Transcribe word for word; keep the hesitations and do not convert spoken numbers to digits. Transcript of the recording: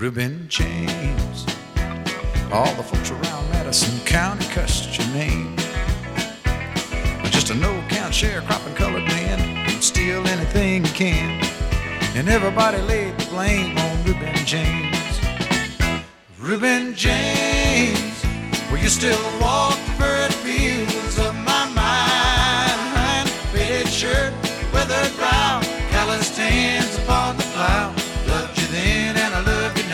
Reuben James. All the folks around Madison County cussed your name. Just a no-count sharecropping colored man who'd steal anything he can. And everybody laid the blame on Reuben James. Reuben James, will you still walk the furrowed field?